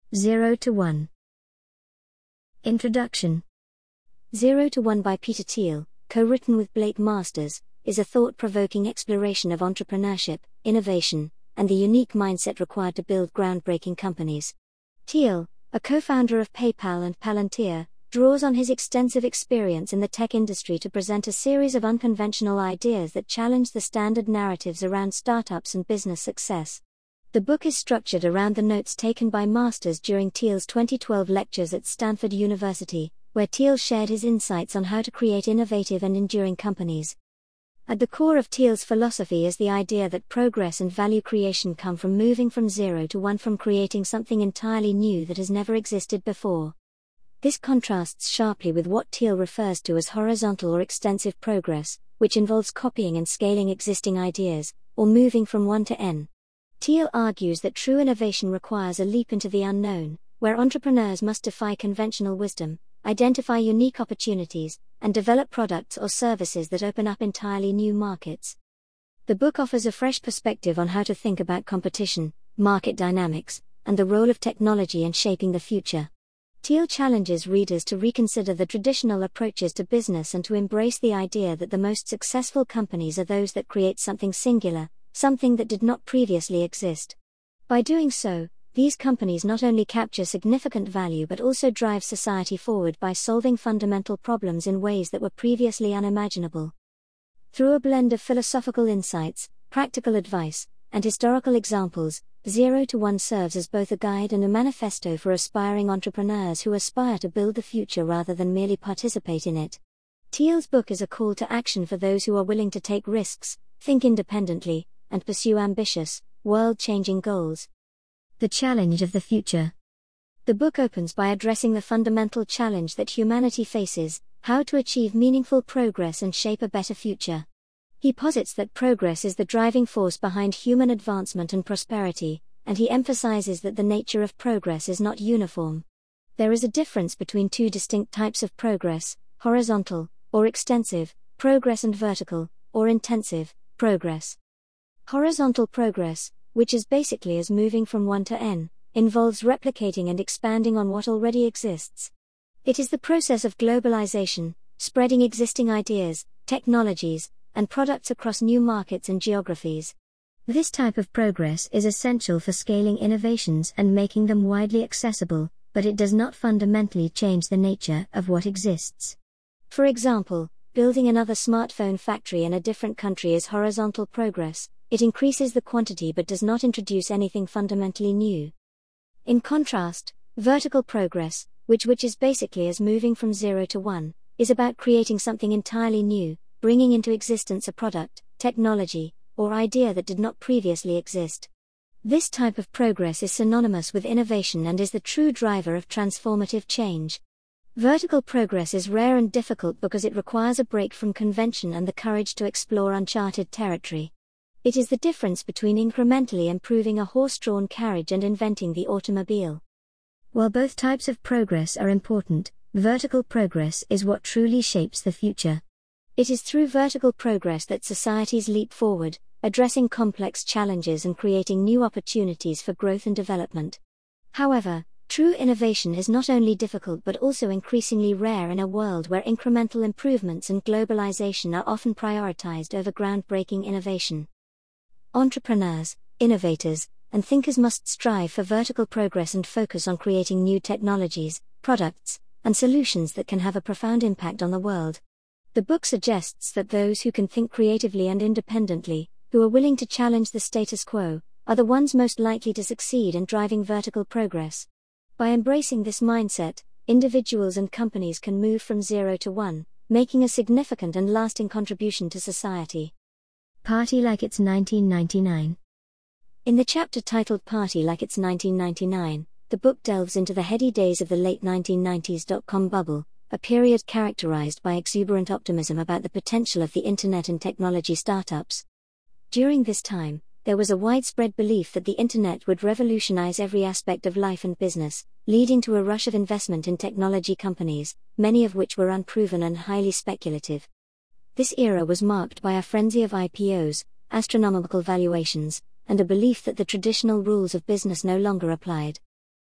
0 to 1. Introduction. 0 to 1 by Peter Thiel, co-written with Blake Masters, is a thought-provoking exploration of entrepreneurship, innovation, and the unique mindset required to build groundbreaking companies. Thiel, a co-founder of PayPal and Palantir, draws on his extensive experience in the tech industry to present a series of unconventional ideas that challenge the standard narratives around startups and business success. The book is structured around the notes taken by Masters during Thiel's 2012 lectures at Stanford University, where Thiel shared his insights on how to create innovative and enduring companies. At the core of Thiel's philosophy is the idea that progress and value creation come from moving from 0 to 1, from creating something entirely new that has never existed before. This contrasts sharply with what Thiel refers to as horizontal or extensive progress, which involves copying and scaling existing ideas, or moving from 1 to n. Thiel argues that true innovation requires a leap into the unknown, where entrepreneurs must defy conventional wisdom, identify unique opportunities, and develop products or services that open up entirely new markets. The book offers a fresh perspective on how to think about competition, market dynamics, and the role of technology in shaping the future. Thiel challenges readers to reconsider the traditional approaches to business and to embrace the idea that the most successful companies are those that create something singular, something that did not previously exist. By doing so, these companies not only capture significant value but also drive society forward by solving fundamental problems in ways that were previously unimaginable. Through a blend of philosophical insights, practical advice, and historical examples, 0 to 1 serves as both a guide and a manifesto for aspiring entrepreneurs who aspire to build the future rather than merely participate in it. Thiel's book is a call to action for those who are willing to take risks, think independently, and pursue ambitious, world-changing goals. The challenge of the future. The book opens by addressing the fundamental challenge that humanity faces: how to achieve meaningful progress and shape a better future. He posits that progress is the driving force behind human advancement and prosperity, and he emphasizes that the nature of progress is not uniform. There is a difference between two distinct types of progress: horizontal, or extensive, progress, and vertical, or intensive, progress. Horizontal progress, which is basically as moving from 1 to n, involves replicating and expanding on what already exists. It is the process of globalization, spreading existing ideas, technologies, and products across new markets and geographies. This type of progress is essential for scaling innovations and making them widely accessible, but it does not fundamentally change the nature of what exists. For example, building another smartphone factory in a different country is horizontal progress. It increases the quantity but does not introduce anything fundamentally new. In contrast, vertical progress, which is basically as moving from 0 to 1, is about creating something entirely new, bringing into existence a product, technology, or idea that did not previously exist. This type of progress is synonymous with innovation and is the true driver of transformative change. Vertical progress is rare and difficult because it requires a break from convention and the courage to explore uncharted territory. It is the difference between incrementally improving a horse-drawn carriage and inventing the automobile. While both types of progress are important, vertical progress is what truly shapes the future. It is through vertical progress that societies leap forward, addressing complex challenges and creating new opportunities for growth and development. However, true innovation is not only difficult but also increasingly rare in a world where incremental improvements and globalization are often prioritized over groundbreaking innovation. Entrepreneurs, innovators, and thinkers must strive for vertical progress and focus on creating new technologies, products, and solutions that can have a profound impact on the world. The book suggests that those who can think creatively and independently, who are willing to challenge the status quo, are the ones most likely to succeed in driving vertical progress. By embracing this mindset, individuals and companies can move from 0 to 1, making a significant and lasting contribution to society. Party like it's 1999. In the chapter titled Party Like It's 1999, the book delves into the heady days of the late 1990s dot-com bubble, a period characterized by exuberant optimism about the potential of the internet and technology startups. During this time, there was a widespread belief that the internet would revolutionize every aspect of life and business, leading to a rush of investment in technology companies, many of which were unproven and highly speculative. This era was marked by a frenzy of IPOs, astronomical valuations, and a belief that the traditional rules of business no longer applied.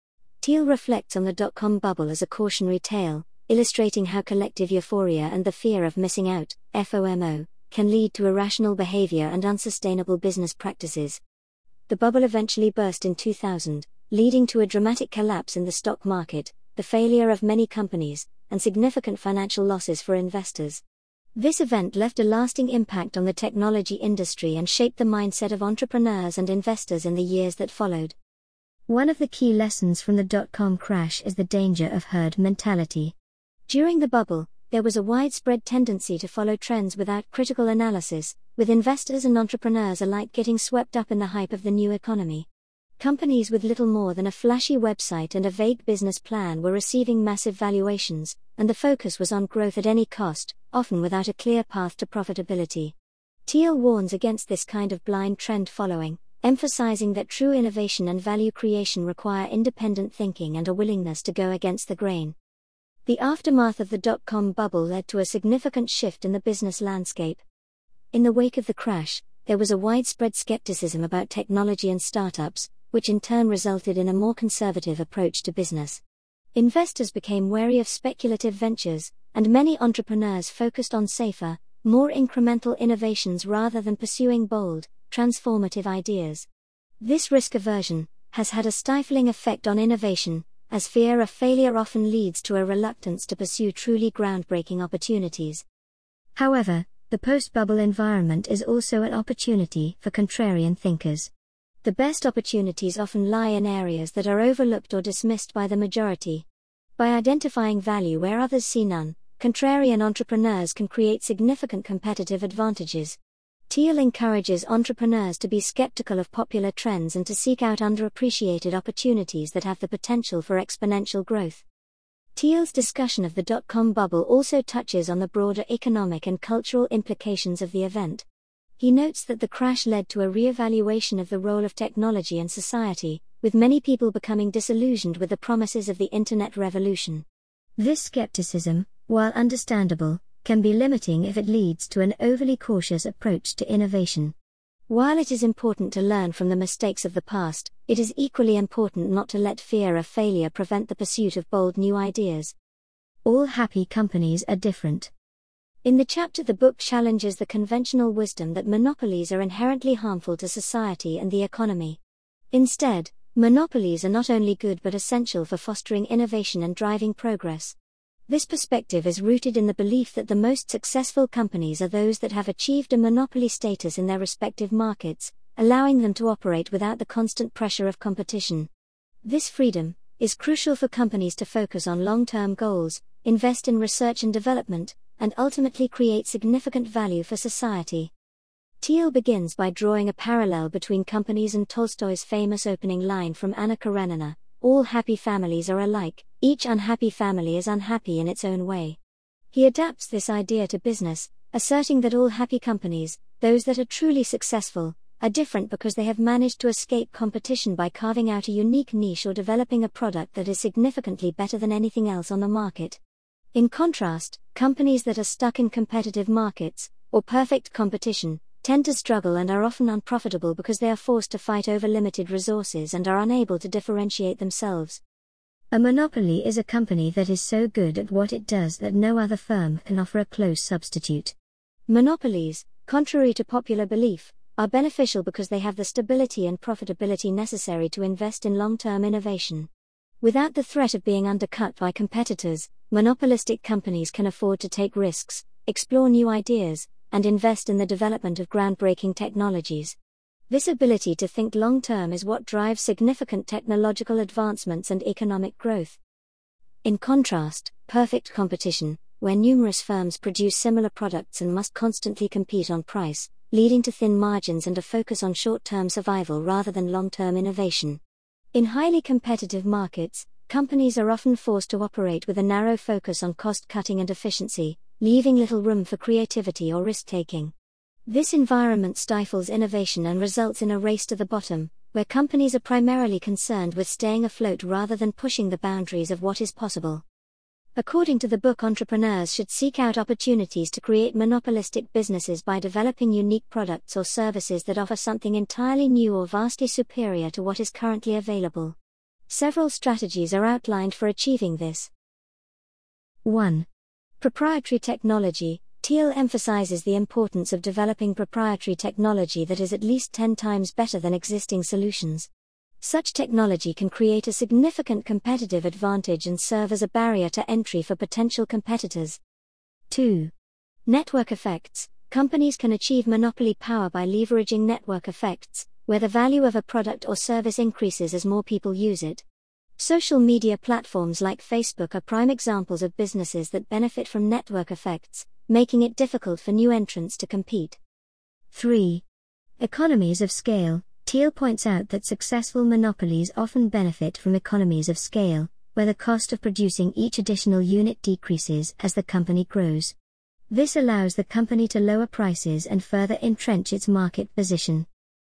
Thiel reflects on the dot-com bubble as a cautionary tale, illustrating how collective euphoria and the fear of missing out, FOMO, can lead to irrational behavior and unsustainable business practices. The bubble eventually burst in 2000, leading to a dramatic collapse in the stock market, the failure of many companies, and significant financial losses for investors. This event left a lasting impact on the technology industry and shaped the mindset of entrepreneurs and investors in the years that followed. One of the key lessons from the dot-com crash is the danger of herd mentality. During the bubble, there was a widespread tendency to follow trends without critical analysis, with investors and entrepreneurs alike getting swept up in the hype of the new economy. Companies with little more than a flashy website and a vague business plan were receiving massive valuations, and the focus was on growth at any cost, often without a clear path to profitability. Thiel warns against this kind of blind trend following, emphasizing that true innovation and value creation require independent thinking and a willingness to go against the grain. The aftermath of the dot-com bubble led to a significant shift in the business landscape. In the wake of the crash, there was a widespread skepticism about technology and startups, which in turn resulted in a more conservative approach to business. Investors became wary of speculative ventures, and many entrepreneurs focused on safer, more incremental innovations rather than pursuing bold, transformative ideas. This risk aversion has had a stifling effect on innovation, as fear of failure often leads to a reluctance to pursue truly groundbreaking opportunities. However, the post-bubble environment is also an opportunity for contrarian thinkers. The best opportunities often lie in areas that are overlooked or dismissed by the majority. By identifying value where others see none, contrarian entrepreneurs can create significant competitive advantages. Thiel encourages entrepreneurs to be skeptical of popular trends and to seek out underappreciated opportunities that have the potential for exponential growth. Thiel's discussion of the dot-com bubble also touches on the broader economic and cultural implications of the event. He notes that the crash led to a re-evaluation of the role of technology in society, with many people becoming disillusioned with the promises of the Internet revolution. This skepticism, while understandable, can be limiting if it leads to an overly cautious approach to innovation. While it is important to learn from the mistakes of the past, it is equally important not to let fear of failure prevent the pursuit of bold new ideas. All happy companies are different. In the chapter, the book challenges the conventional wisdom that monopolies are inherently harmful to society and the economy. Instead, monopolies are not only good but essential for fostering innovation and driving progress. This perspective is rooted in the belief that the most successful companies are those that have achieved a monopoly status in their respective markets, allowing them to operate without the constant pressure of competition. This freedom is crucial for companies to focus on long-term goals, invest in research and development, and ultimately create significant value for society. Thiel begins by drawing a parallel between companies and Tolstoy's famous opening line from Anna Karenina, "All happy families are alike, each unhappy family is unhappy in its own way." He adapts this idea to business, asserting that all happy companies, those that are truly successful, are different because they have managed to escape competition by carving out a unique niche or developing a product that is significantly better than anything else on the market. In contrast, companies that are stuck in competitive markets, or perfect competition, tend to struggle and are often unprofitable because they are forced to fight over limited resources and are unable to differentiate themselves. A monopoly is a company that is so good at what it does that no other firm can offer a close substitute. Monopolies, contrary to popular belief, are beneficial because they have the stability and profitability necessary to invest in long-term innovation. Without the threat of being undercut by competitors, monopolistic companies can afford to take risks, explore new ideas, and invest in the development of groundbreaking technologies. This ability to think long-term is what drives significant technological advancements and economic growth. In contrast, perfect competition, where numerous firms produce similar products and must constantly compete on price, leading to thin margins and a focus on short-term survival rather than long-term innovation. In highly competitive markets, companies are often forced to operate with a narrow focus on cost-cutting and efficiency, leaving little room for creativity or risk-taking. This environment stifles innovation and results in a race to the bottom, where companies are primarily concerned with staying afloat rather than pushing the boundaries of what is possible. According to the book, entrepreneurs should seek out opportunities to create monopolistic businesses by developing unique products or services that offer something entirely new or vastly superior to what is currently available. Several strategies are outlined for achieving this. 1. Proprietary technology. Teal emphasizes the importance of developing proprietary technology that is at least 10 times better than existing solutions. Such technology can create a significant competitive advantage and serve as a barrier to entry for potential competitors. 2. Network effects. Companies can achieve monopoly power by leveraging network effects, where the value of a product or service increases as more people use it. Social media platforms like Facebook are prime examples of businesses that benefit from network effects, making it difficult for new entrants to compete. 3. Economies of scale. Teal points out that successful monopolies often benefit from economies of scale, where the cost of producing each additional unit decreases as the company grows. This allows the company to lower prices and further entrench its market position.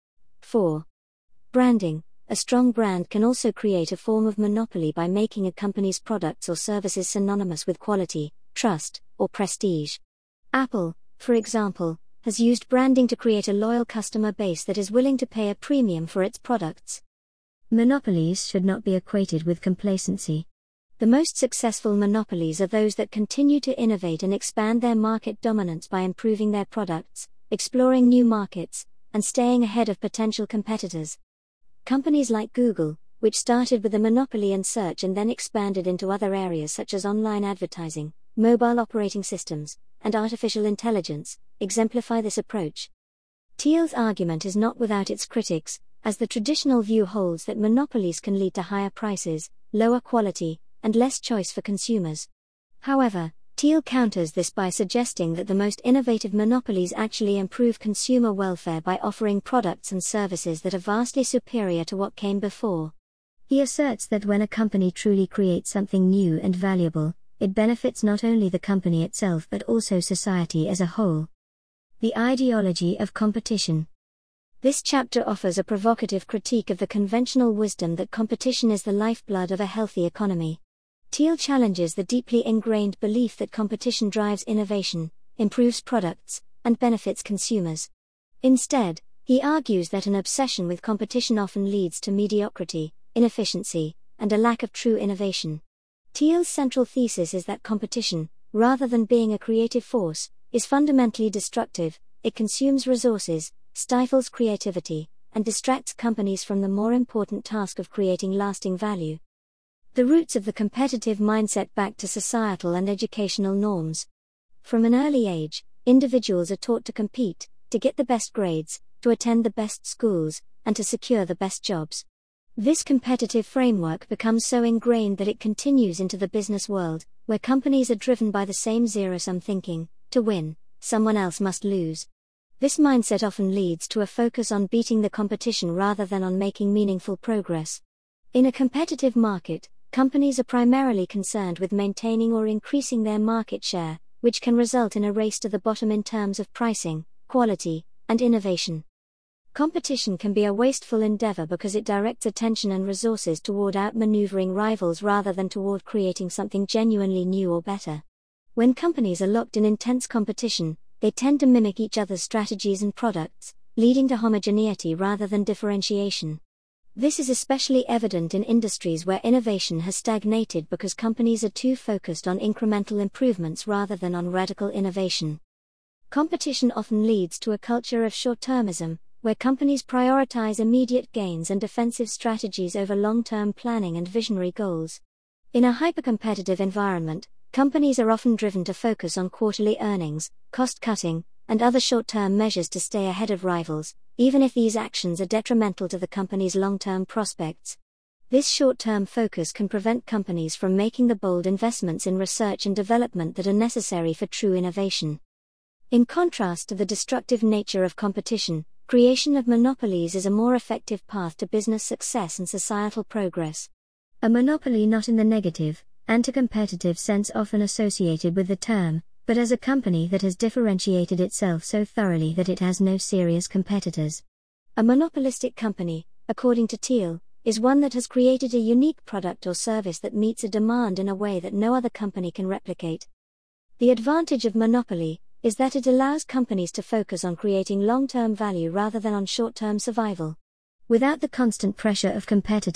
4. Branding. A strong brand can also create a form of monopoly by making a company's products or services synonymous with quality, trust, or prestige. Apple, for example, has used branding to create a loyal customer base that is willing to pay a premium for its products. Monopolies should not be equated with complacency. The most successful monopolies are those that continue to innovate and expand their market dominance by improving their products, exploring new markets, and staying ahead of potential competitors. Companies like Google, which started with a monopoly in search and then expanded into other areas such as online advertising, mobile operating systems, and artificial intelligence, exemplify this approach. Teal's argument is not without its critics, as the traditional view holds that monopolies can lead to higher prices, lower quality, and less choice for consumers. However, Teal counters this by suggesting that the most innovative monopolies actually improve consumer welfare by offering products and services that are vastly superior to what came before. He asserts that when a company truly creates something new and valuable, it benefits not only the company itself but also society as a whole. The ideology of competition. This chapter offers a provocative critique of the conventional wisdom that competition is the lifeblood of a healthy economy. Teal challenges the deeply ingrained belief that competition drives innovation, improves products, and benefits consumers. Instead, he argues that an obsession with competition often leads to mediocrity, inefficiency, and a lack of true innovation. Teal's central thesis is that competition, rather than being a creative force, is fundamentally destructive. It consumes resources, stifles creativity, and distracts companies from the more important task of creating lasting value. The roots of the competitive mindset back to societal and educational norms. From an early age, individuals are taught to compete, to get the best grades, to attend the best schools, and to secure the best jobs. This competitive framework becomes so ingrained that it continues into the business world, where companies are driven by the same zero-sum thinking: to win, someone else must lose. This mindset often leads to a focus on beating the competition rather than on making meaningful progress. In a competitive market, companies are primarily concerned with maintaining or increasing their market share, which can result in a race to the bottom in terms of pricing, quality, and innovation. Competition can be a wasteful endeavor because it directs attention and resources toward outmaneuvering rivals rather than toward creating something genuinely new or better. When companies are locked in intense competition, they tend to mimic each other's strategies and products, leading to homogeneity rather than differentiation. This is especially evident in industries where innovation has stagnated because companies are too focused on incremental improvements rather than on radical innovation. Competition often leads to a culture of short-termism, where companies prioritize immediate gains and defensive strategies over long-term planning and visionary goals. In a hyper-competitive environment, companies are often driven to focus on quarterly earnings, cost-cutting, and other short-term measures to stay ahead of rivals, even if these actions are detrimental to the company's long-term prospects. This short-term focus can prevent companies from making the bold investments in research and development that are necessary for true innovation. In contrast to the destructive nature of competition, creation of monopolies is a more effective path to business success and societal progress. A monopoly not in the negative, anti-competitive sense often associated with the term, but as a company that has differentiated itself so thoroughly that it has no serious competitors. A monopolistic company, according to Teal, is one that has created a unique product or service that meets a demand in a way that no other company can replicate. The advantage of monopoly is that it allows companies to focus on creating long-term value rather than on short-term survival. Without the constant pressure of competitors,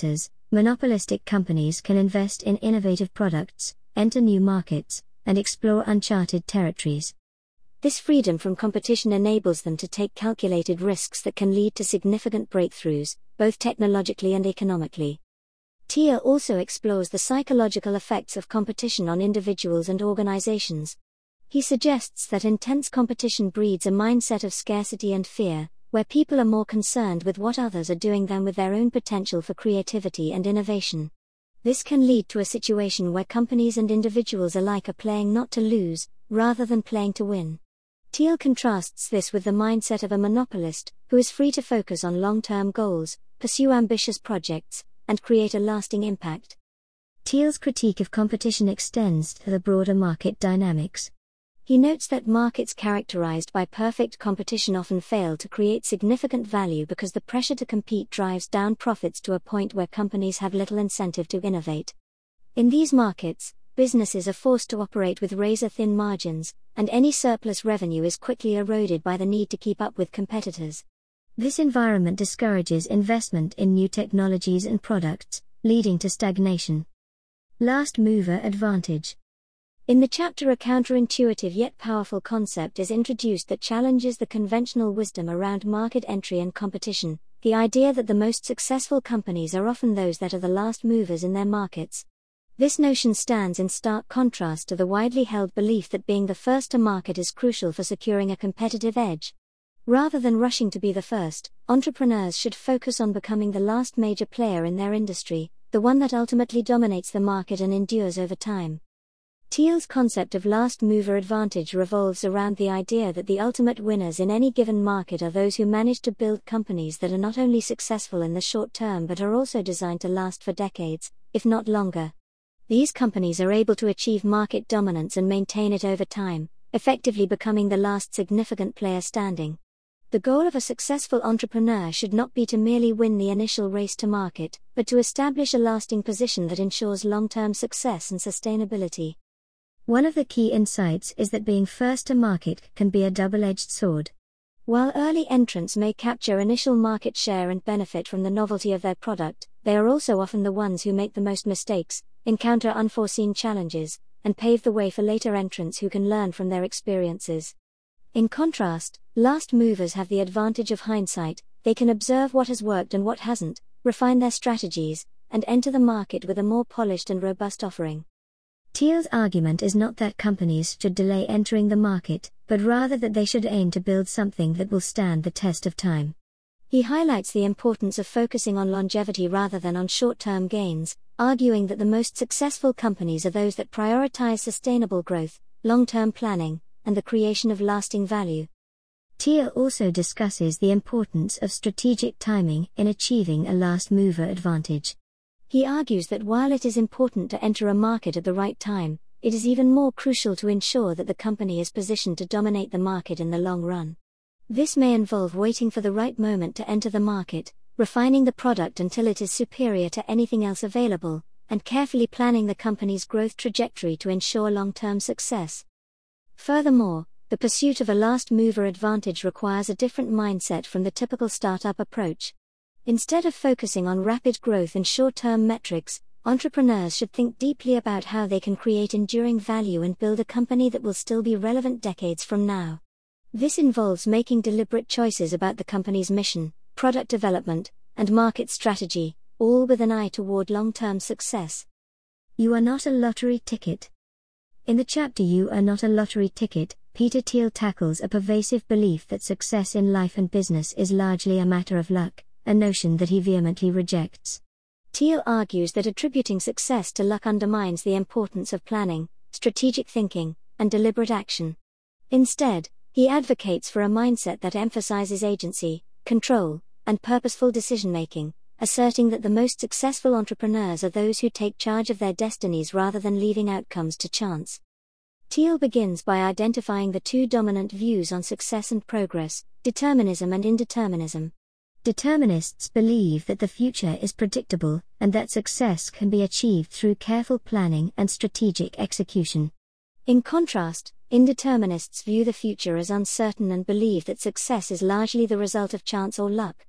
Monopolistic companies can invest in innovative products, enter new markets, and explore uncharted territories. This freedom from competition enables them to take calculated risks that can lead to significant breakthroughs, both technologically and economically. Thiel also explores the psychological effects of competition on individuals and organizations. He suggests that intense competition breeds a mindset of scarcity and fear, where people are more concerned with what others are doing than with their own potential for creativity and innovation. This can lead to a situation where companies and individuals alike are playing not to lose, rather than playing to win. Thiel contrasts this with the mindset of a monopolist, who is free to focus on long-term goals, pursue ambitious projects, and create a lasting impact. Thiel's critique of competition extends to the broader market dynamics. He notes that markets characterized by perfect competition often fail to create significant value because the pressure to compete drives down profits to a point where companies have little incentive to innovate. In these markets, businesses are forced to operate with razor-thin margins, and any surplus revenue is quickly eroded by the need to keep up with competitors. This environment discourages investment in new technologies and products, leading to stagnation. Last mover advantage. In the chapter, a counterintuitive yet powerful concept is introduced that challenges the conventional wisdom around market entry and competition, the idea that the most successful companies are often those that are the last movers in their markets. This notion stands in stark contrast to the widely held belief that being the first to market is crucial for securing a competitive edge. Rather than rushing to be the first, entrepreneurs should focus on becoming the last major player in their industry, the one that ultimately dominates the market and endures over time. Thiel's concept of last mover advantage revolves around the idea that the ultimate winners in any given market are those who manage to build companies that are not only successful in the short term but are also designed to last for decades, if not longer. These companies are able to achieve market dominance and maintain it over time, effectively becoming the last significant player standing. The goal of a successful entrepreneur should not be to merely win the initial race to market, but to establish a lasting position that ensures long-term success and sustainability. One of the key insights is that being first to market can be a double-edged sword. While early entrants may capture initial market share and benefit from the novelty of their product, they are also often the ones who make the most mistakes, encounter unforeseen challenges, and pave the way for later entrants who can learn from their experiences. In contrast, last movers have the advantage of hindsight. They can observe what has worked and what hasn't, refine their strategies, and enter the market with a more polished and robust offering. Thiel's argument is not that companies should delay entering the market, but rather that they should aim to build something that will stand the test of time. He highlights the importance of focusing on longevity rather than on short-term gains, arguing that the most successful companies are those that prioritize sustainable growth, long-term planning, and the creation of lasting value. Thiel also discusses the importance of strategic timing in achieving a last mover advantage. He argues that while it is important to enter a market at the right time, it is even more crucial to ensure that the company is positioned to dominate the market in the long run. This may involve waiting for the right moment to enter the market, refining the product until it is superior to anything else available, and carefully planning the company's growth trajectory to ensure long-term success. Furthermore, the pursuit of a last mover advantage requires a different mindset from the typical startup approach. Instead of focusing on rapid growth and short-term metrics, entrepreneurs should think deeply about how they can create enduring value and build a company that will still be relevant decades from now. This involves making deliberate choices about the company's mission, product development, and market strategy, all with an eye toward long-term success. You are not a lottery ticket. In the chapter You Are Not a Lottery Ticket, Peter Thiel tackles a pervasive belief that success in life and business is largely a matter of luck, a notion that he vehemently rejects. Thiel argues that attributing success to luck undermines the importance of planning, strategic thinking, and deliberate action. Instead, he advocates for a mindset that emphasizes agency, control, and purposeful decision-making, asserting that the most successful entrepreneurs are those who take charge of their destinies rather than leaving outcomes to chance. Thiel begins by identifying the two dominant views on success and progress, determinism and indeterminism. Determinists believe that the future is predictable, and that success can be achieved through careful planning and strategic execution. In contrast, indeterminists view the future as uncertain and believe that success is largely the result of chance or luck.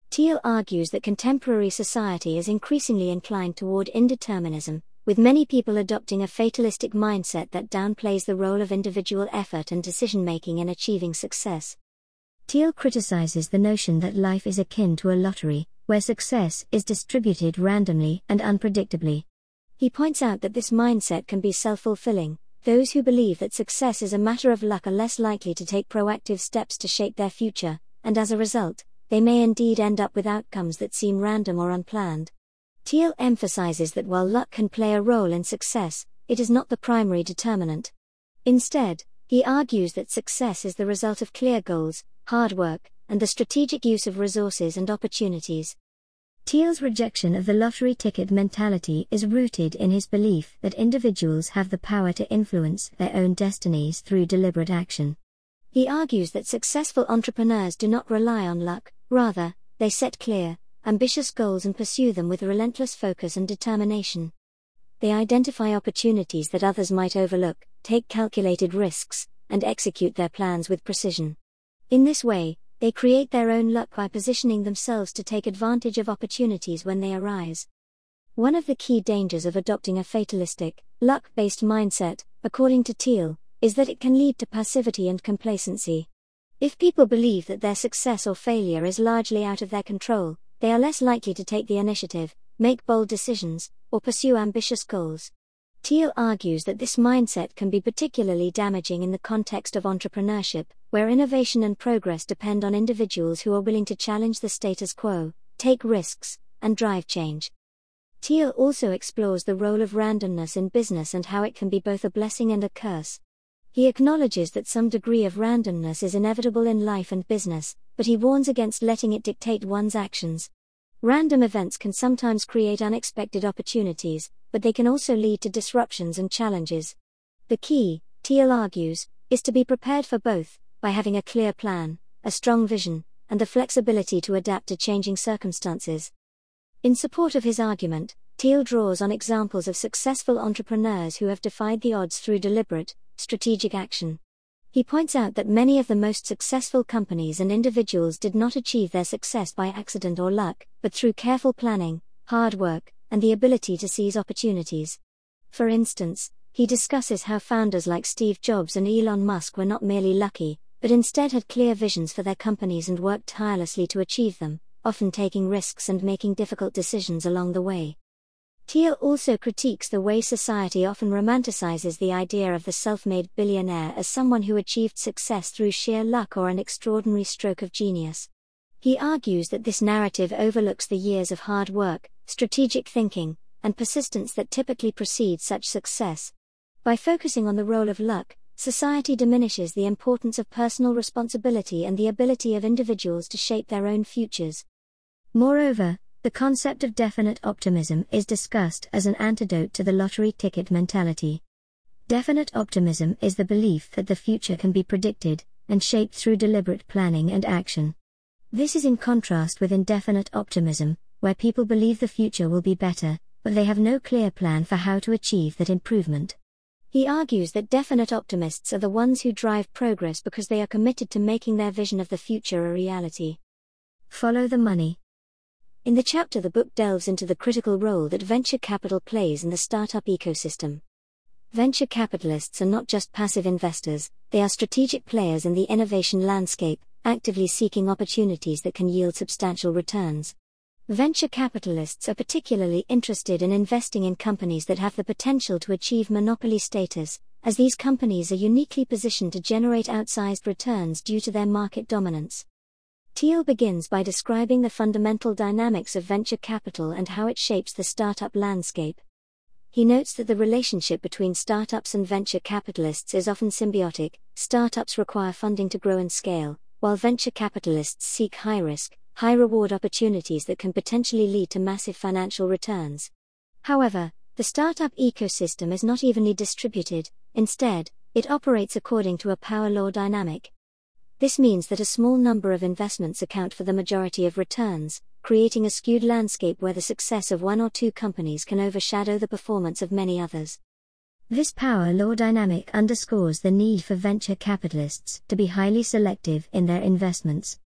Thiel argues that contemporary society is increasingly inclined toward indeterminism, with many people adopting a fatalistic mindset that downplays the role of individual effort and decision-making in achieving success. Thiel criticizes the notion that life is akin to a lottery, where success is distributed randomly and unpredictably. He points out that this mindset can be self-fulfilling. Those who believe that success is a matter of luck are less likely to take proactive steps to shape their future, and as a result, they may indeed end up with outcomes that seem random or unplanned. Thiel emphasizes that while luck can play a role in success, it is not the primary determinant. Instead, he argues that success is the result of clear goals, hard work, and the strategic use of resources and opportunities. Thiel's rejection of the lottery ticket mentality is rooted in his belief that individuals have the power to influence their own destinies through deliberate action. He argues that successful entrepreneurs do not rely on luck, rather, they set clear, ambitious goals and pursue them with relentless focus and determination. They identify opportunities that others might overlook, take calculated risks, and execute their plans with precision. In this way, they create their own luck by positioning themselves to take advantage of opportunities when they arise. One of the key dangers of adopting a fatalistic, luck-based mindset, according to Thiel, is that it can lead to passivity and complacency. If people believe that their success or failure is largely out of their control, they are less likely to take the initiative, make bold decisions, or pursue ambitious goals. Thiel argues that this mindset can be particularly damaging in the context of entrepreneurship, where innovation and progress depend on individuals who are willing to challenge the status quo, take risks, and drive change. Thiel also explores the role of randomness in business and how it can be both a blessing and a curse. He acknowledges that some degree of randomness is inevitable in life and business, but he warns against letting it dictate one's actions. Random events can sometimes create unexpected opportunities, but they can also lead to disruptions and challenges. The key, Thiel argues, is to be prepared for both, by having a clear plan, a strong vision, and the flexibility to adapt to changing circumstances. In support of his argument, Thiel draws on examples of successful entrepreneurs who have defied the odds through deliberate, strategic action. He points out that many of the most successful companies and individuals did not achieve their success by accident or luck, but through careful planning, hard work, and the ability to seize opportunities. For instance, he discusses how founders like Steve Jobs and Elon Musk were not merely lucky, but instead had clear visions for their companies and worked tirelessly to achieve them, often taking risks and making difficult decisions along the way. Thiel also critiques the way society often romanticizes the idea of the self-made billionaire as someone who achieved success through sheer luck or an extraordinary stroke of genius. He argues that this narrative overlooks the years of hard work, strategic thinking, and persistence that typically precede such success. By focusing on the role of luck, society diminishes the importance of personal responsibility and the ability of individuals to shape their own futures. Moreover, the concept of definite optimism is discussed as an antidote to the lottery ticket mentality. Definite optimism is the belief that the future can be predicted and shaped through deliberate planning and action. This is in contrast with indefinite optimism, where people believe the future will be better, but they have no clear plan for how to achieve that improvement. He argues that definite optimists are the ones who drive progress because they are committed to making their vision of the future a reality. Follow the money. In the chapter, the book delves into the critical role that venture capital plays in the startup ecosystem. Venture capitalists are not just passive investors, they are strategic players in the innovation landscape, actively seeking opportunities that can yield substantial returns. Venture capitalists are particularly interested in investing in companies that have the potential to achieve monopoly status, as these companies are uniquely positioned to generate outsized returns due to their market dominance. Thiel begins by describing the fundamental dynamics of venture capital and how it shapes the startup landscape. He notes that the relationship between startups and venture capitalists is often symbiotic. Startups require funding to grow and scale, while venture capitalists seek high-risk, high-reward opportunities that can potentially lead to massive financial returns. However, the startup ecosystem is not evenly distributed. Instead, it operates according to a power law dynamic. This means that a small number of investments account for the majority of returns, creating a skewed landscape where the success of one or two companies can overshadow the performance of many others. This power law dynamic underscores the need for venture capitalists to be highly selective in their investments.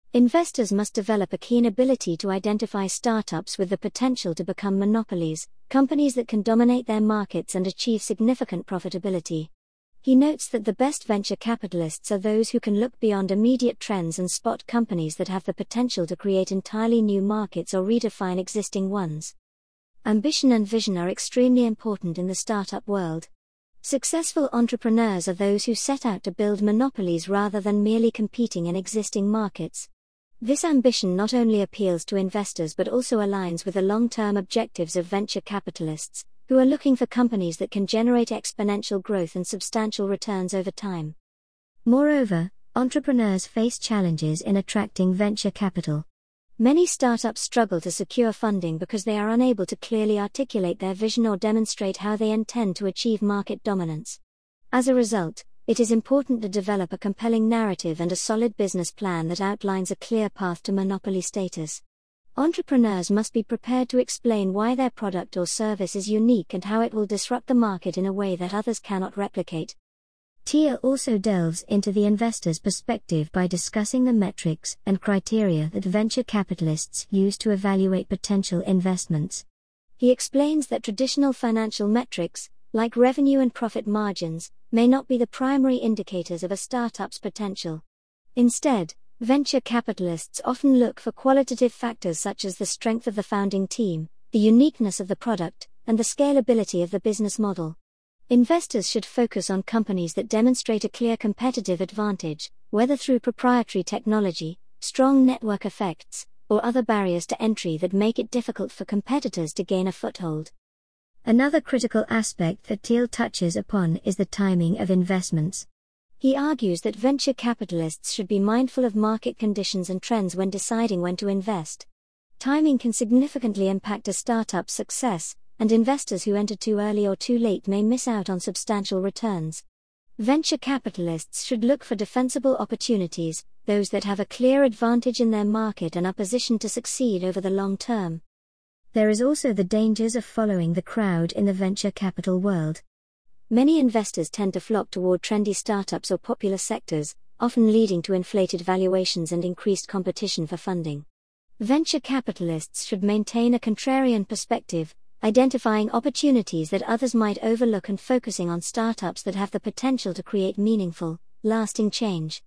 Investors must develop a keen ability to identify startups with the potential to become monopolies, companies that can dominate their markets and achieve significant profitability. He notes that the best venture capitalists are those who can look beyond immediate trends and spot companies that have the potential to create entirely new markets or redefine existing ones. Ambition and vision are extremely important in the startup world. Successful entrepreneurs are those who set out to build monopolies rather than merely competing in existing markets. This ambition not only appeals to investors but also aligns with the long-term objectives of venture capitalists, who are looking for companies that can generate exponential growth and substantial returns over time. Moreover, entrepreneurs face challenges in attracting venture capital. Many startups struggle to secure funding because they are unable to clearly articulate their vision or demonstrate how they intend to achieve market dominance. As a result, it is important to develop a compelling narrative and a solid business plan that outlines a clear path to monopoly status. Entrepreneurs must be prepared to explain why their product or service is unique and how it will disrupt the market in a way that others cannot replicate. Thiel also delves into the investor's perspective by discussing the metrics and criteria that venture capitalists use to evaluate potential investments. He explains that traditional financial metrics, like revenue and profit margins, may not be the primary indicators of a startup's potential. Instead, venture capitalists often look for qualitative factors such as the strength of the founding team, the uniqueness of the product, and the scalability of the business model. Investors should focus on companies that demonstrate a clear competitive advantage, whether through proprietary technology, strong network effects, or other barriers to entry that make it difficult for competitors to gain a foothold. Another critical aspect that Thiel touches upon is the timing of investments. He argues that venture capitalists should be mindful of market conditions and trends when deciding when to invest. Timing can significantly impact a startup's success, and investors who enter too early or too late may miss out on substantial returns. Venture capitalists should look for defensible opportunities, those that have a clear advantage in their market and are positioned to succeed over the long term. There is also the dangers of following the crowd in the venture capital world. Many investors tend to flock toward trendy startups or popular sectors, often leading to inflated valuations and increased competition for funding. Venture capitalists should maintain a contrarian perspective, identifying opportunities that others might overlook and focusing on startups that have the potential to create meaningful, lasting change.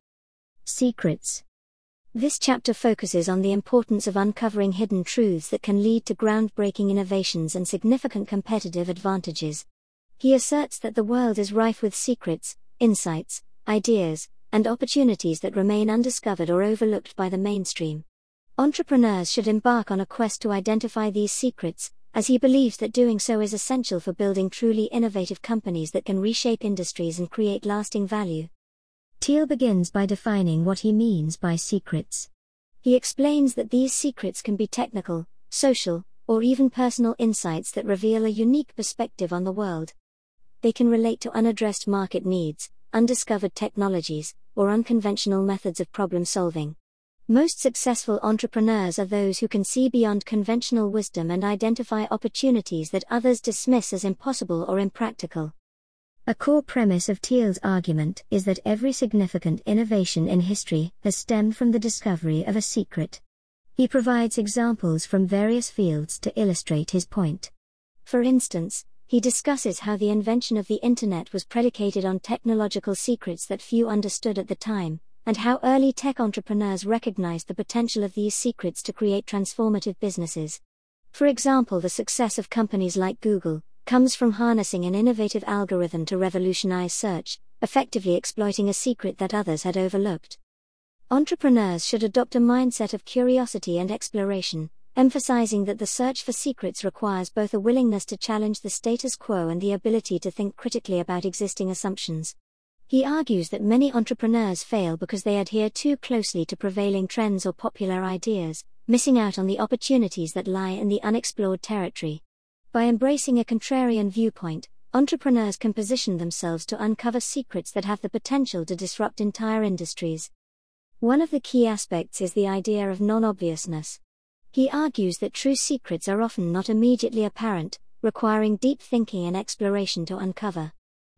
Secrets. This chapter focuses on the importance of uncovering hidden truths that can lead to groundbreaking innovations and significant competitive advantages. He asserts that the world is rife with secrets, insights, ideas, and opportunities that remain undiscovered or overlooked by the mainstream. Entrepreneurs should embark on a quest to identify these secrets, as he believes that doing so is essential for building truly innovative companies that can reshape industries and create lasting value. Thiel begins by defining what he means by secrets. He explains that these secrets can be technical, social, or even personal insights that reveal a unique perspective on the world. They can relate to unaddressed market needs, undiscovered technologies, or unconventional methods of problem solving. Most successful entrepreneurs are those who can see beyond conventional wisdom and identify opportunities that others dismiss as impossible or impractical. A core premise of Thiel's argument is that every significant innovation in history has stemmed from the discovery of a secret. He provides examples from various fields to illustrate his point. For instance, he discusses how the invention of the Internet was predicated on technological secrets that few understood at the time, and how early tech entrepreneurs recognized the potential of these secrets to create transformative businesses. For example, the success of companies like Google comes from harnessing an innovative algorithm to revolutionize search, effectively exploiting a secret that others had overlooked. Entrepreneurs should adopt a mindset of curiosity and exploration, emphasizing that the search for secrets requires both a willingness to challenge the status quo and the ability to think critically about existing assumptions. He argues that many entrepreneurs fail because they adhere too closely to prevailing trends or popular ideas, missing out on the opportunities that lie in the unexplored territory. By embracing a contrarian viewpoint, entrepreneurs can position themselves to uncover secrets that have the potential to disrupt entire industries. One of the key aspects is the idea of non-obviousness. He argues that true secrets are often not immediately apparent, requiring deep thinking and exploration to uncover.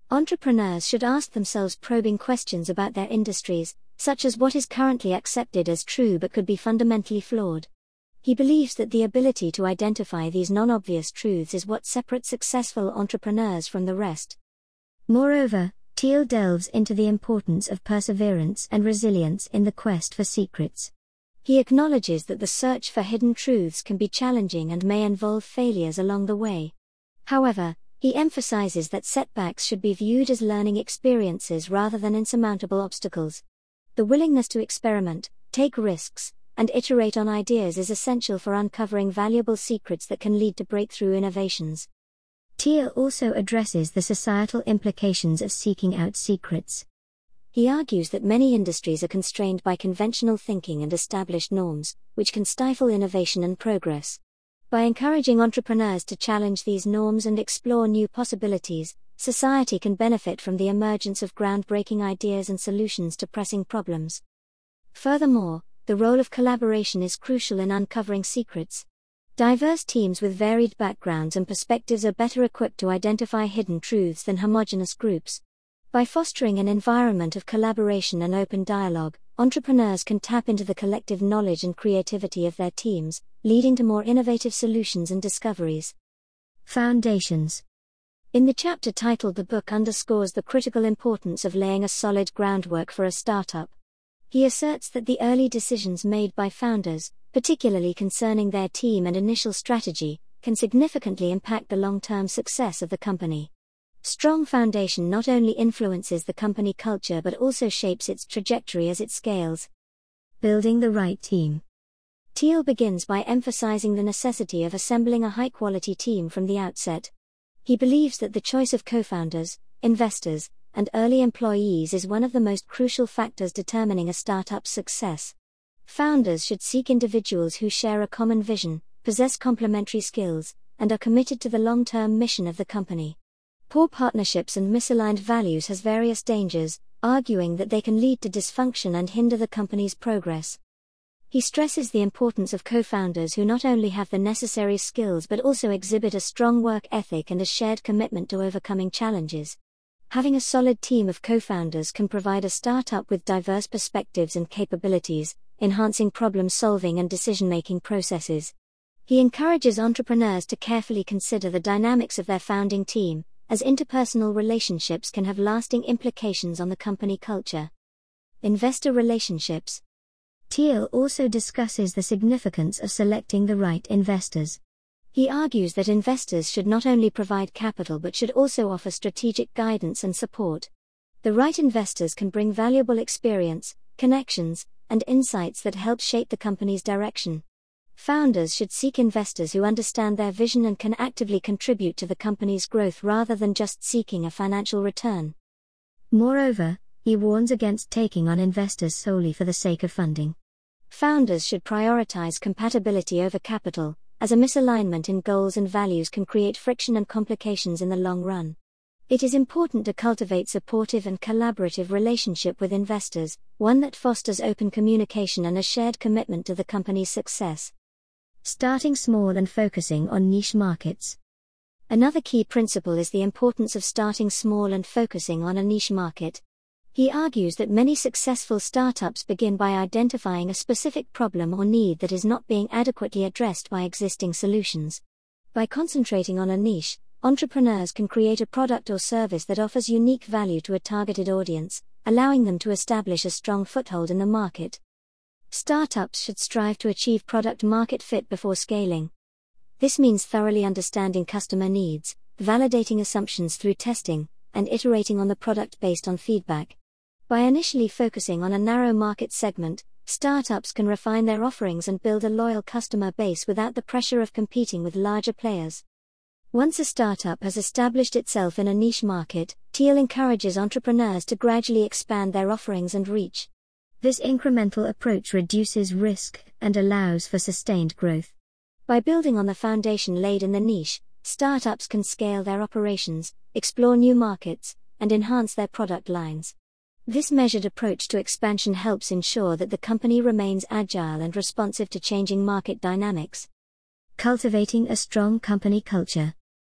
Entrepreneurs should ask themselves probing questions about their industries, such as what is currently accepted as true but could be fundamentally flawed. He believes that the ability to identify these non-obvious truths is what separates successful entrepreneurs from the rest. Moreover, Thiel delves into the importance of perseverance and resilience in the quest for secrets. He acknowledges that the search for hidden truths can be challenging and may involve failures along the way. However, he emphasizes that setbacks should be viewed as learning experiences rather than insurmountable obstacles. The willingness to experiment, take risks, and iterate on ideas is essential for uncovering valuable secrets that can lead to breakthrough innovations. Thiel also addresses the societal implications of seeking out secrets. He argues that many industries are constrained by conventional thinking and established norms, which can stifle innovation and progress. By encouraging entrepreneurs to challenge these norms and explore new possibilities, society can benefit from the emergence of groundbreaking ideas and solutions to pressing problems. Furthermore, the role of collaboration is crucial in uncovering secrets. Diverse teams with varied backgrounds and perspectives are better equipped to identify hidden truths than homogeneous groups. By fostering an environment of collaboration and open dialogue, entrepreneurs can tap into the collective knowledge and creativity of their teams, leading to more innovative solutions and discoveries. Foundations. In the chapter titled "The Book underscores the critical importance of laying a solid groundwork for a startup." He asserts that the early decisions made by founders, particularly concerning their team and initial strategy, can significantly impact the long-term success of the company. Strong foundation not only influences the company culture but also shapes its trajectory as it scales. Building the right team. Thiel begins by emphasizing the necessity of assembling a high-quality team from the outset. He believes that the choice of co-founders, investors, and early employees is one of the most crucial factors determining a startup's success. Founders should seek individuals who share a common vision, possess complementary skills, and are committed to the long-term mission of the company. Poor partnerships and misaligned values has various dangers, arguing that they can lead to dysfunction and hinder the company's progress. He stresses the importance of co-founders who not only have the necessary skills but also exhibit a strong work ethic and a shared commitment to overcoming challenges. Having a solid team of co-founders can provide a startup with diverse perspectives and capabilities, enhancing problem-solving and decision-making processes. He encourages entrepreneurs to carefully consider the dynamics of their founding team, as interpersonal relationships can have lasting implications on the company culture. Investor relationships. Thiel also discusses the significance of selecting the right investors. He argues that investors should not only provide capital but should also offer strategic guidance and support. The right investors can bring valuable experience, connections, and insights that help shape the company's direction. Founders should seek investors who understand their vision and can actively contribute to the company's growth rather than just seeking a financial return. Moreover, he warns against taking on investors solely for the sake of funding. Founders should prioritize compatibility over capital, as a misalignment in goals and values can create friction and complications in the long run. It is important to cultivate supportive and collaborative relationship with investors, one that fosters open communication and a shared commitment to the company's success. Starting small and focusing on niche markets. Another key principle is the importance of starting small and focusing on a niche market. He argues that many successful startups begin by identifying a specific problem or need that is not being adequately addressed by existing solutions. By concentrating on a niche, entrepreneurs can create a product or service that offers unique value to a targeted audience, allowing them to establish a strong foothold in the market. Startups should strive to achieve product-market fit before scaling. This means thoroughly understanding customer needs, validating assumptions through testing, and iterating on the product based on feedback. By initially focusing on a narrow market segment, startups can refine their offerings and build a loyal customer base without the pressure of competing with larger players. Once a startup has established itself in a niche market, Thiel encourages entrepreneurs to gradually expand their offerings and reach. This incremental approach reduces risk and allows for sustained growth. By building on the foundation laid in the niche, startups can scale their operations, explore new markets, and enhance their product lines. This measured approach to expansion helps ensure that the company remains agile and responsive to changing market dynamics. Cultivating a strong company culture.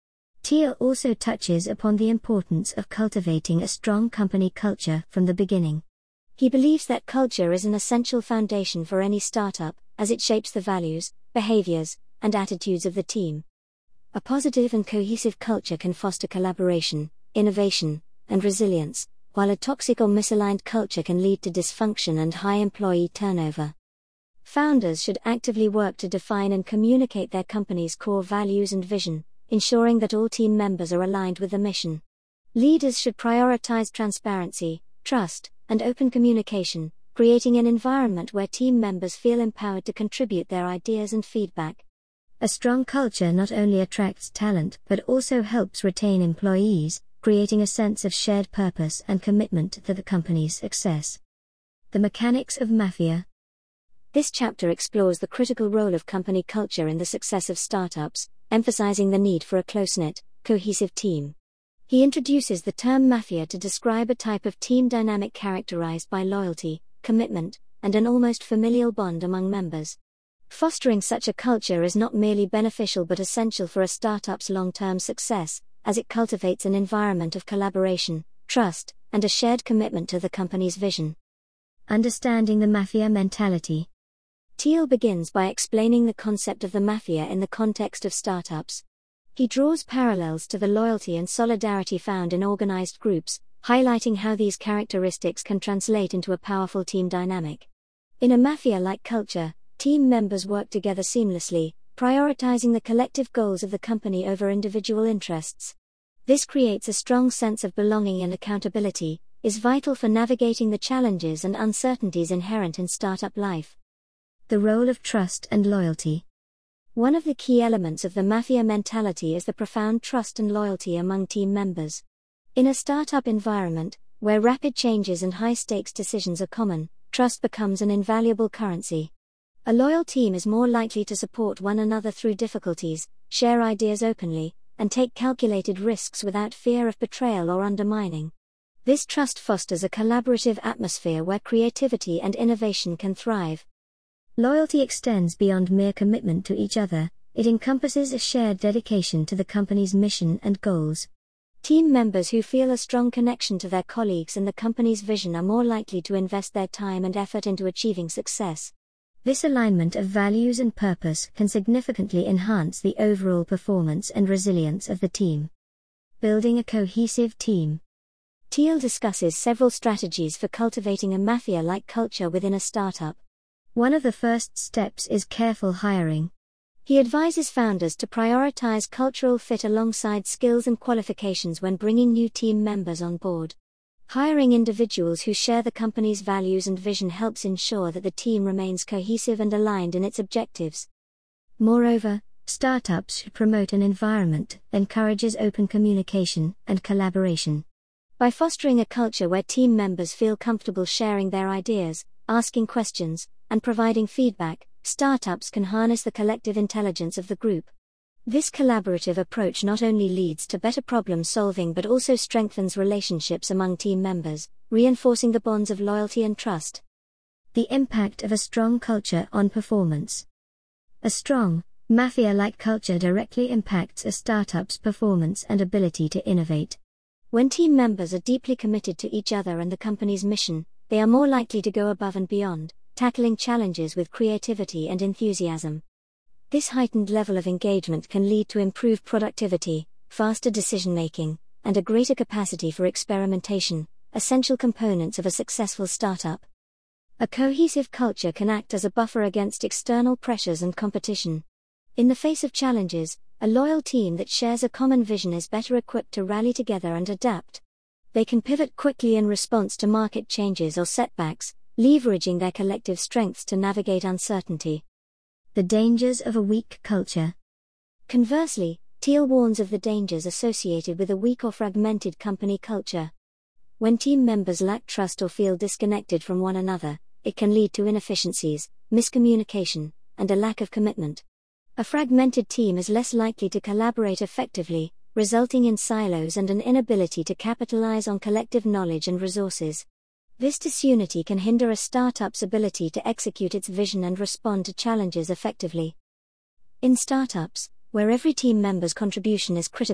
Thiel also touches upon the importance of cultivating a strong company culture from the beginning. He believes that culture is an essential foundation for any startup, as it shapes the values, behaviors, and attitudes of the team. A positive and cohesive culture can foster collaboration, innovation, and resilience, while a toxic or misaligned culture can lead to dysfunction and high employee turnover. Founders should actively work to define and communicate their company's core values and vision, ensuring that all team members are aligned with the mission. Leaders should prioritize transparency, trust, and open communication, creating an environment where team members feel empowered to contribute their ideas and feedback. A strong culture not only attracts talent but also helps retain employees, creating a sense of shared purpose and commitment to the company's success. The mechanics of mafia. This chapter explores the critical role of company culture in the success of startups, emphasizing the need for a close-knit, cohesive team. He introduces the term mafia to describe a type of team dynamic characterized by loyalty, commitment, and an almost familial bond among members. Fostering such a culture is not merely beneficial but essential for a startup's long-term success, as it cultivates an environment of collaboration, trust, and a shared commitment to the company's vision. Understanding the mafia mentality. Thiel begins by explaining the concept of the mafia in the context of startups. He draws parallels to the loyalty and solidarity found in organized groups, highlighting how these characteristics can translate into a powerful team dynamic. In a mafia-like culture, team members work together seamlessly, prioritizing the collective goals of the company over individual interests. This creates a strong sense of belonging and accountability, is vital for navigating the challenges and uncertainties inherent in startup life. The role of trust and loyalty. One of the key elements of the mafia mentality is the profound trust and loyalty among team members. In a startup environment, where rapid changes and high-stakes decisions are common, trust becomes an invaluable currency. A loyal team is more likely to support one another through difficulties, share ideas openly, and take calculated risks without fear of betrayal or undermining. This trust fosters a collaborative atmosphere where creativity and innovation can thrive. Loyalty extends beyond mere commitment to each other, it encompasses a shared dedication to the company's mission and goals. Team members who feel a strong connection to their colleagues and the company's vision are more likely to invest their time and effort into achieving success. This alignment of values and purpose can significantly enhance the overall performance and resilience of the team. Building a cohesive team. Thiel discusses several strategies for cultivating a mafia-like culture within a startup. One of the first steps is careful hiring. He advises founders to prioritize cultural fit alongside skills and qualifications when bringing new team members on board. Hiring individuals who share the company's values and vision helps ensure that the team remains cohesive and aligned in its objectives. Moreover, startups should promote an environment that encourages open communication and collaboration. By fostering a culture where team members feel comfortable sharing their ideas, asking questions, and providing feedback, startups can harness the collective intelligence of the group. This collaborative approach not only leads to better problem solving but also strengthens relationships among team members, reinforcing the bonds of loyalty and trust. The impact of a strong culture on performance. A strong, mafia-like culture directly impacts a startup's performance and ability to innovate. When team members are deeply committed to each other and the company's mission, they are more likely to go above and beyond, tackling challenges with creativity and enthusiasm. This heightened level of engagement can lead to improved productivity, faster decision-making, and a greater capacity for experimentation, essential components of a successful startup. A cohesive culture can act as a buffer against external pressures and competition. In the face of challenges, a loyal team that shares a common vision is better equipped to rally together and adapt. They can pivot quickly in response to market changes or setbacks, leveraging their collective strengths to navigate uncertainty. The dangers of a weak culture. Conversely, Thiel warns of the dangers associated with a weak or fragmented company culture. When team members lack trust or feel disconnected from one another, it can lead to inefficiencies, miscommunication, and a lack of commitment. A fragmented team is less likely to collaborate effectively, resulting in silos and an inability to capitalize on collective knowledge and resources. This disunity can hinder a startup's ability to execute its vision and respond to challenges effectively. In startups, where every team member's contribution is critical,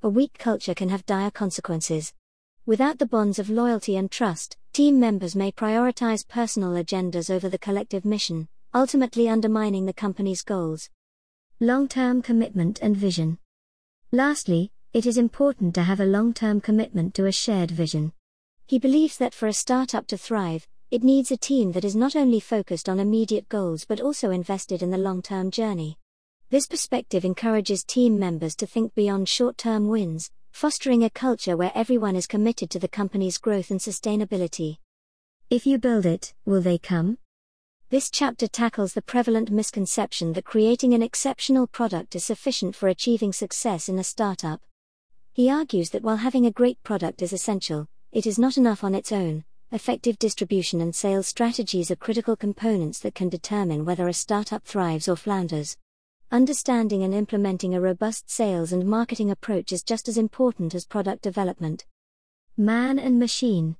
A weak culture can have dire consequences. Without the bonds of loyalty and trust, team members may prioritize personal agendas over the collective mission, ultimately undermining the company's goals. Long-term commitment and vision. Lastly, it is important to have a long-term commitment to a shared vision. He believes that for a startup to thrive, it needs a team that is not only focused on immediate goals but also invested in the long-term journey. This perspective encourages team members to think beyond short-term wins, fostering a culture where everyone is committed to the company's growth and sustainability. If you build it, will they come? This chapter tackles the prevalent misconception that creating an exceptional product is sufficient for achieving success in a startup. He argues that while having a great product is essential, it is not enough on its own. Effective distribution and sales strategies are critical components that can determine whether a startup thrives or flounders. Understanding and implementing a robust sales and marketing approach is just as important as product development. Man and Machine.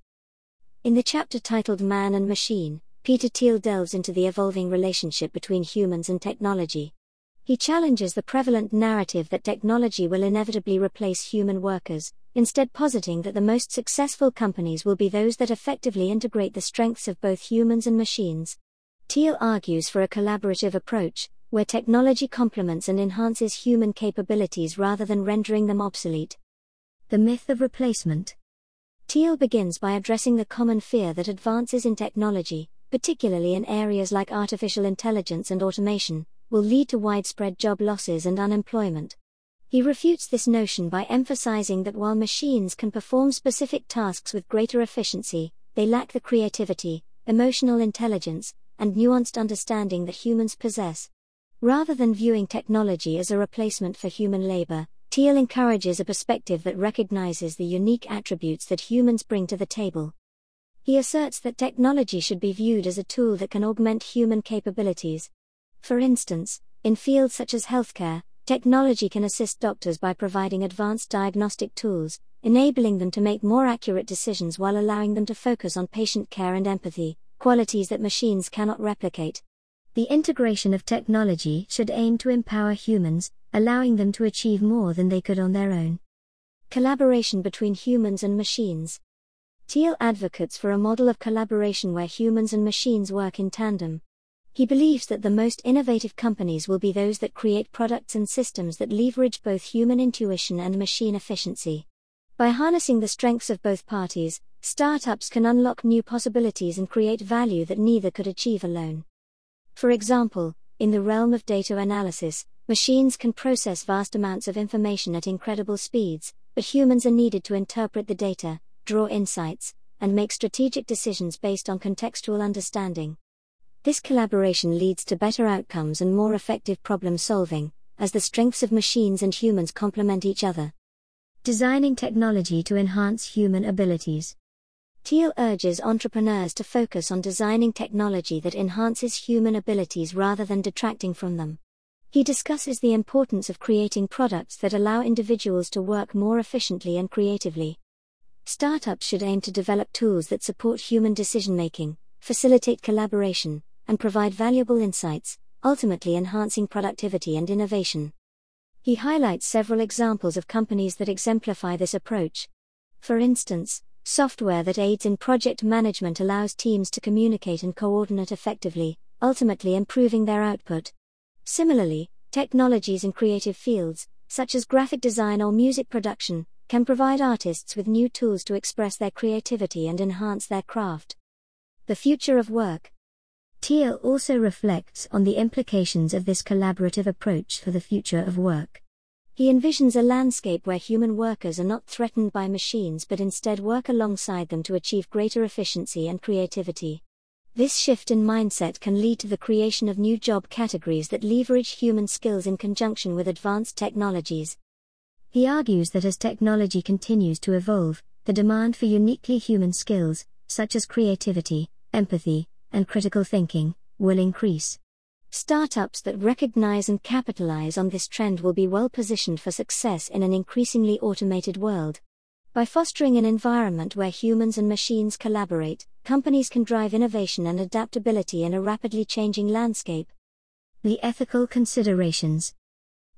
In the chapter titled Man and Machine, Peter Thiel delves into the evolving relationship between humans and technology. He challenges the prevalent narrative that technology will inevitably replace human workers, instead positing that the most successful companies will be those that effectively integrate the strengths of both humans and machines. Thiel argues for a collaborative approach, where technology complements and enhances human capabilities rather than rendering them obsolete. The myth of replacement. Thiel begins by addressing the common fear that advances in technology, particularly in areas like artificial intelligence and automation, will lead to widespread job losses and unemployment. He refutes this notion by emphasizing that while machines can perform specific tasks with greater efficiency, they lack the creativity, emotional intelligence, and nuanced understanding that humans possess. Rather than viewing technology as a replacement for human labor, Thiel encourages a perspective that recognizes the unique attributes that humans bring to the table. He asserts that technology should be viewed as a tool that can augment human capabilities. For instance, in fields such as healthcare, technology can assist doctors by providing advanced diagnostic tools, enabling them to make more accurate decisions while allowing them to focus on patient care and empathy, qualities that machines cannot replicate. The integration of technology should aim to empower humans, allowing them to achieve more than they could on their own. Collaboration between humans and machines. Thiel advocates for a model of collaboration where humans and machines work in tandem. He believes that the most innovative companies will be those that create products and systems that leverage both human intuition and machine efficiency. By harnessing the strengths of both parties, startups can unlock new possibilities and create value that neither could achieve alone. For example, in the realm of data analysis, machines can process vast amounts of information at incredible speeds, but humans are needed to interpret the data, draw insights, and make strategic decisions based on contextual understanding. This collaboration leads to better outcomes and more effective problem solving, as the strengths of machines and humans complement each other. Designing technology to enhance human abilities. Thiel urges entrepreneurs to focus on designing technology that enhances human abilities rather than detracting from them. He discusses the importance of creating products that allow individuals to work more efficiently and creatively. Startups should aim to develop tools that support human decision-making, facilitate collaboration, and provide valuable insights, ultimately enhancing productivity and innovation. He highlights several examples of companies that exemplify this approach. For instance, software that aids in project management allows teams to communicate and coordinate effectively, ultimately improving their output. Similarly, technologies in creative fields, such as graphic design or music production, can provide artists with new tools to express their creativity and enhance their craft. The future of work. Thiel also reflects on the implications of this collaborative approach for the future of work. He envisions a landscape where human workers are not threatened by machines but instead work alongside them to achieve greater efficiency and creativity. This shift in mindset can lead to the creation of new job categories that leverage human skills in conjunction with advanced technologies. He argues that as technology continues to evolve, the demand for uniquely human skills, such as creativity, empathy, and critical thinking, will increase. Startups that recognize and capitalize on this trend will be well positioned for success in an increasingly automated world. By fostering an environment where humans and machines collaborate, companies can drive innovation and adaptability in a rapidly changing landscape. The ethical considerations.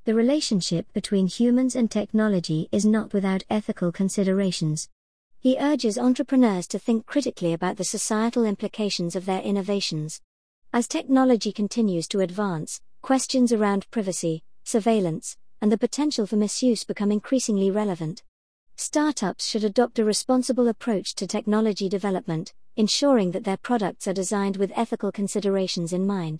The relationship between humans and technology is not without ethical considerations. He urges entrepreneurs to think critically about the societal implications of their innovations. As technology continues to advance, questions around privacy, surveillance, and the potential for misuse become increasingly relevant. Startups should adopt a responsible approach to technology development, ensuring that their products are designed with ethical considerations in mind.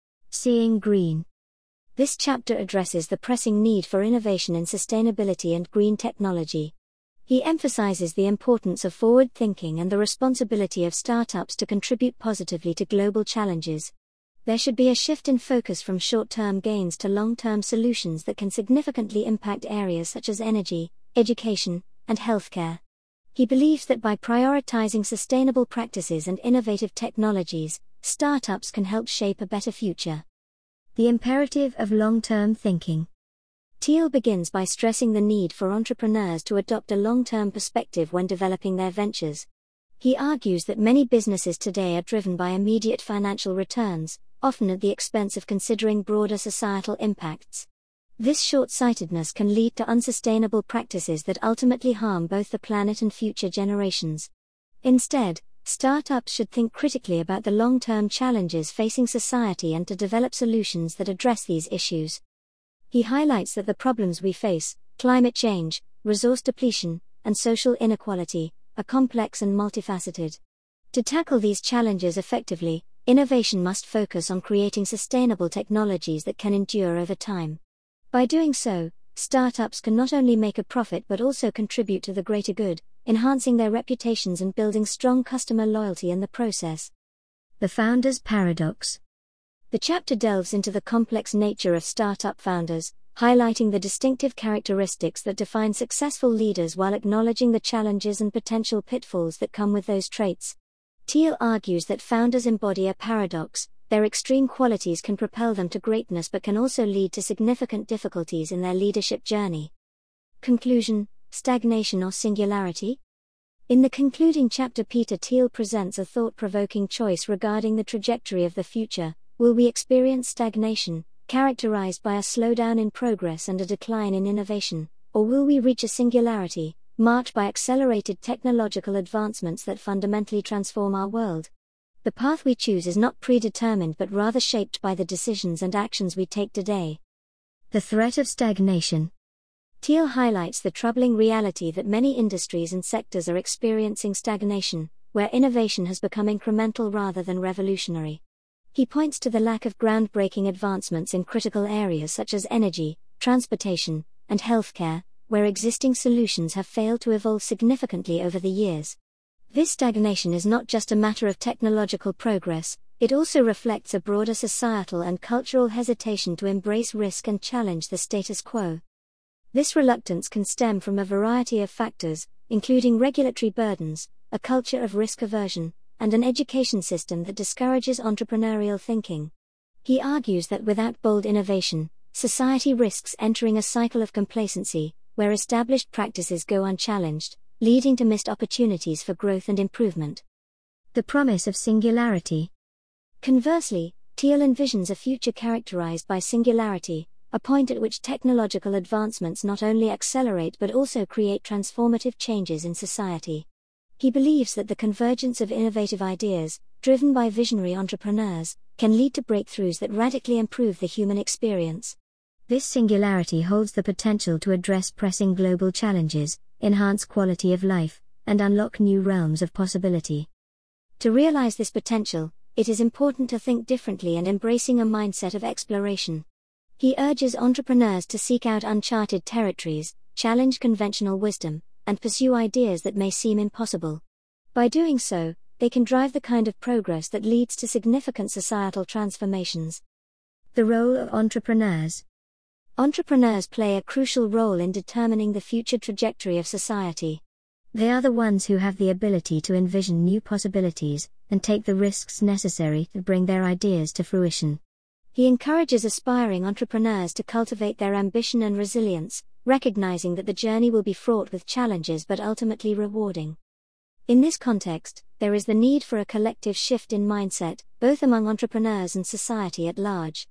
Seeing green. This chapter addresses the pressing need for innovation in sustainability and green technology. He emphasizes the importance of forward thinking and the responsibility of startups to contribute positively to global challenges. There should be a shift in focus from short-term gains to long-term solutions that can significantly impact areas such as energy, education, and healthcare. He believes that by prioritizing sustainable practices and innovative technologies, startups can help shape a better future. The imperative of long-term thinking. Thiel begins by stressing the need for entrepreneurs to adopt a long-term perspective when developing their ventures. He argues that many businesses today are driven by immediate financial returns, often at the expense of considering broader societal impacts. This short-sightedness can lead to unsustainable practices that ultimately harm both the planet and future generations. Instead, startups should think critically about the long-term challenges facing society and to develop solutions that address these issues. He highlights that the problems we face, climate change, resource depletion, and social inequality, are complex and multifaceted. To tackle these challenges effectively, innovation must focus on creating sustainable technologies that can endure over time. By doing so, startups can not only make a profit but also contribute to the greater good, enhancing their reputations and building strong customer loyalty in the process. The Founder's Paradox. The chapter delves into the complex nature of startup founders, highlighting the distinctive characteristics that define successful leaders while acknowledging the challenges and potential pitfalls that come with those traits. Thiel argues that founders embody a paradox. Their extreme qualities can propel them to greatness but can also lead to significant difficulties in their leadership journey. Conclusion: stagnation or singularity? In the concluding chapter, Peter Thiel presents a thought-provoking choice regarding the trajectory of the future. Will we experience stagnation, characterized by a slowdown in progress and a decline in innovation, or will we reach a singularity, marked by accelerated technological advancements that fundamentally transform our world? The path we choose is not predetermined but rather shaped by the decisions and actions we take today. The threat of stagnation. Thiel highlights the troubling reality that many industries and sectors are experiencing stagnation, where innovation has become incremental rather than revolutionary. He points to the lack of groundbreaking advancements in critical areas such as energy, transportation, and healthcare, where existing solutions have failed to evolve significantly over the years. This stagnation is not just a matter of technological progress, it also reflects a broader societal and cultural hesitation to embrace risk and challenge the status quo. This reluctance can stem from a variety of factors, including regulatory burdens, a culture of risk aversion, and an education system that discourages entrepreneurial thinking. He argues that without bold innovation, society risks entering a cycle of complacency, where established practices go unchallenged, leading to missed opportunities for growth and improvement. The promise of singularity. Conversely, Thiel envisions a future characterized by singularity, a point at which technological advancements not only accelerate but also create transformative changes in society. He believes that the convergence of innovative ideas, driven by visionary entrepreneurs, can lead to breakthroughs that radically improve the human experience. This singularity holds the potential to address pressing global challenges, enhance quality of life, and unlock new realms of possibility. To realize this potential, it is important to think differently and embracing a mindset of exploration. He urges entrepreneurs to seek out uncharted territories, challenge conventional wisdom, and pursue ideas that may seem impossible. By doing so, they can drive the kind of progress that leads to significant societal transformations. The role of entrepreneurs. Entrepreneurs play a crucial role in determining the future trajectory of society. They are the ones who have the ability to envision new possibilities and take the risks necessary to bring their ideas to fruition. He encourages aspiring entrepreneurs to cultivate their ambition and resilience, recognizing that the journey will be fraught with challenges but ultimately rewarding. In this context, there is the need for a collective shift in mindset, both among entrepreneurs and society at large.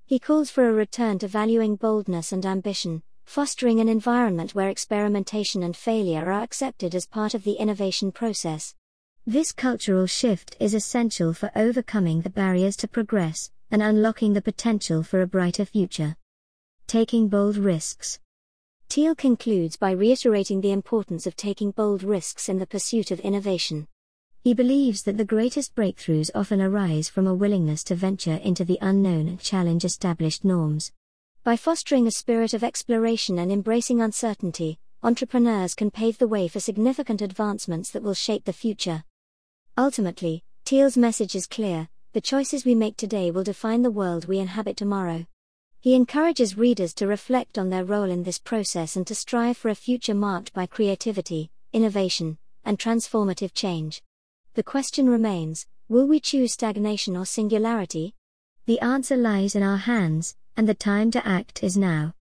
He calls for a return to valuing boldness and ambition, fostering an environment where experimentation and failure are accepted as part of the innovation process. This cultural shift is essential for overcoming the barriers to progress and unlocking the potential for a brighter future. Taking bold risks. Thiel concludes by reiterating the importance of taking bold risks in the pursuit of innovation. He believes that the greatest breakthroughs often arise from a willingness to venture into the unknown and challenge established norms. By fostering a spirit of exploration and embracing uncertainty, entrepreneurs can pave the way for significant advancements that will shape the future. Ultimately, Thiel's message is clear: the choices we make today will define the world we inhabit tomorrow. He encourages readers to reflect on their role in this process and to strive for a future marked by creativity, innovation, and transformative change. The question remains: will we choose stagnation or singularity? The answer lies in our hands, and the time to act is now.